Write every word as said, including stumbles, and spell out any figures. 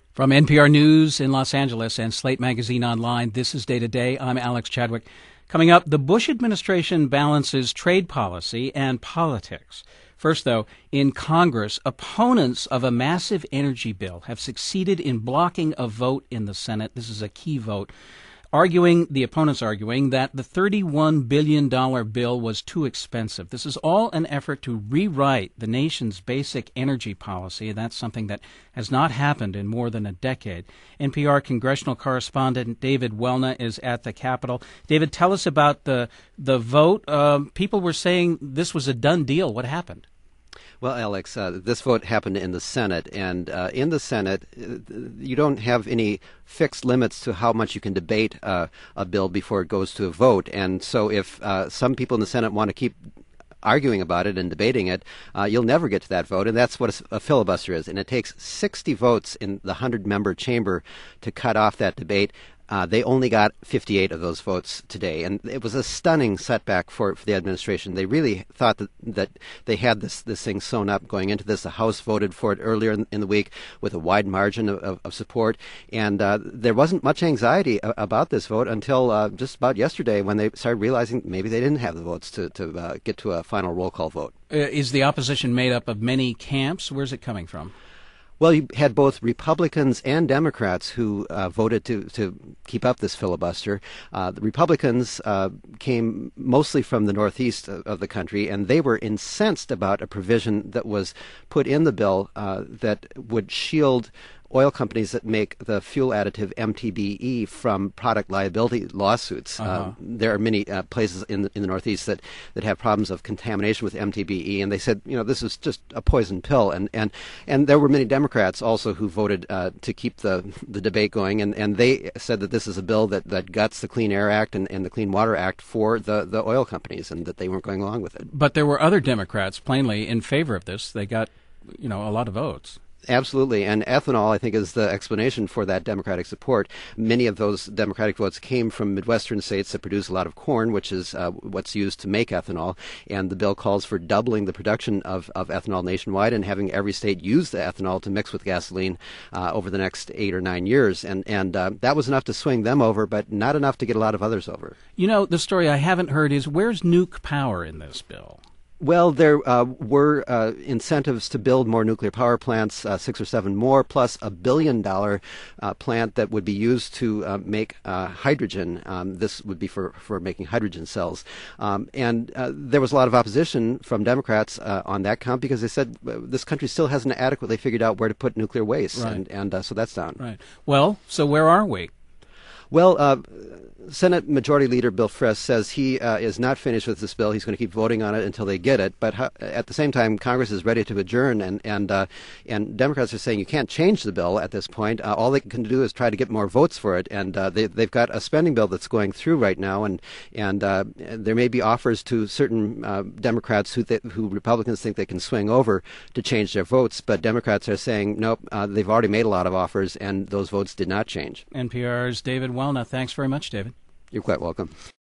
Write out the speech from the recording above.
From N P R News in Los Angeles and Slate Magazine Online, this is Day to Day. I'm Alex Chadwick. Coming up, the Bush administration balances trade policy and politics. First, though, in Congress, opponents of a massive energy bill have succeeded in blocking a vote in the Senate. This is a key vote. Arguing, the opponents arguing, that the thirty-one billion dollars bill was too expensive. This is all an effort to rewrite the nation's basic energy policy. That's something that has not happened in more than a decade. N P R congressional correspondent David Welna is at the Capitol. David, tell us about the, the vote. Uh, people were saying this was a done deal. What happened? Well, Alex, uh, this vote happened in the Senate, and uh, in the Senate, uh, you don't have any fixed limits to how much you can debate uh, a bill before it goes to a vote. And so if uh, some people in the Senate want to keep arguing about it and debating it, uh, you'll never get to that vote, and that's what a, a filibuster is. And it takes sixty votes in the hundred-member chamber to cut off that debate. Uh, they only got fifty-eight of those votes today, and it was a stunning setback for, for the administration. They really thought that, that they had this, this thing sewn up going into this. The House voted for it earlier in, in the week with a wide margin of, of, of support, and uh, there wasn't much anxiety a, about this vote until uh, just about yesterday when they started realizing maybe they didn't have the votes to, to uh, get to a final roll call vote. Uh, is the opposition made up of many camps? Where's it coming from? Well, you had both Republicans and Democrats who uh, voted to, to keep up this filibuster. Uh, the Republicans uh, came mostly from the northeast of, of the country, and they were incensed about a provision that was put in the bill uh, that would shield oil companies that make the fuel additive M T B E from product liability lawsuits. Uh-huh. Uh, there are many uh, places in the, in the Northeast that, that have problems of contamination with M T B E, and they said, you know, this is just a poison pill. And, and, and there were many Democrats also who voted uh, to keep the, the debate going, and, and they said that this is a bill that, that guts the Clean Air Act and, and the Clean Water Act for the, the oil companies, and that they weren't going along with it. But there were other Democrats plainly in favor of this. They got, you know, a lot of votes. Absolutely. And ethanol, I think, is the explanation for that Democratic support. Many of those Democratic votes came from Midwestern states that produce a lot of corn, which is uh, what's used to make ethanol. And the bill calls for doubling the production of, of ethanol nationwide and having every state use the ethanol to mix with gasoline uh, over the next eight or nine years. And, and uh, that was enough to swing them over, but not enough to get a lot of others over. You know, the story I haven't heard is, where's nuke power in this bill? Well, there uh, were uh, incentives to build more nuclear power plants, uh, six or seven more, plus a billion dollar uh, plant that would be used to uh, make uh, hydrogen. Um, this would be for, for making hydrogen cells. Um, and uh, there was a lot of opposition from Democrats uh, on that count because they said uh, this country still hasn't adequately figured out where to put nuclear waste. Right. And, and uh, so that's down. Right. Well, so where are we? Well, uh, Senate Majority Leader Bill Frist says he uh, is not finished with this bill. He's going to keep voting on it until they get it. But ho- at the same time, Congress is ready to adjourn, and and uh, and Democrats are saying you can't change the bill at this point. Uh, all they can do is try to get more votes for it. And uh, they, they've got a spending bill that's going through right now, and and uh, there may be offers to certain uh, Democrats who th- who Republicans think they can swing over to change their votes. But Democrats are saying nope. Uh, they've already made a lot of offers, and those votes did not change. N P R's David Welna. Thanks very much, David. You're quite welcome.